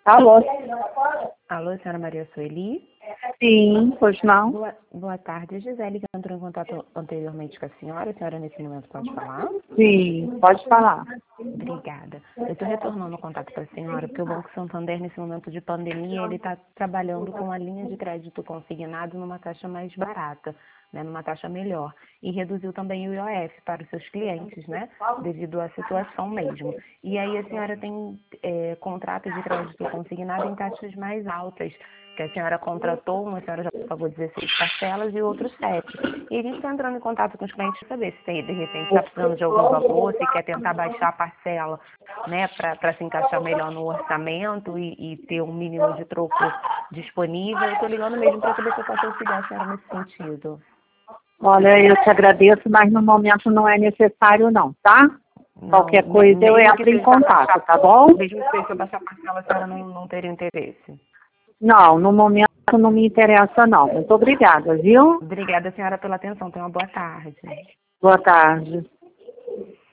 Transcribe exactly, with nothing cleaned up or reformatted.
Alô? Alô, senhora Maria Sueli? Sim, pois não? Boa, boa tarde. Gisele, que entrou em contato anteriormente com a senhora. A senhora, nesse momento, pode falar? Sim, pode falar. Obrigada. Eu estou retornando o contato para a senhora, porque o Banco Santander, nesse momento de pandemia, ele está trabalhando com a linha de crédito consignado numa taxa mais barata, né, numa taxa melhor. E reduziu também o I O F para os seus clientes, né, devido à situação mesmo. E aí a senhora tem é, contrato de crédito consignado em taxas mais altas, que a senhora contratou, uma senhora já pagou dezesseis parcelas e outros sete. E a gente está entrando em contato com os clientes para saber se tem, de repente está precisando de algum valor, se quer tentar baixar a parcela, né, para se encaixar melhor no orçamento e, e ter um mínimo de troco disponível. Eu estou ligando mesmo para saber se eu posso auxiliar a senhora nesse sentido. Olha, eu te agradeço, mas no momento não é necessário não, tá? Não, Qualquer me- coisa eu mesmo que entro em seja para contato, baixar, tá bom? mesmo que seja para baixar a parcela, a senhora não, não teria interesse. Não, no momento não me interessa não. Muito obrigada, viu? Obrigada, senhora, pela atenção. Tenha uma boa tarde. Boa tarde.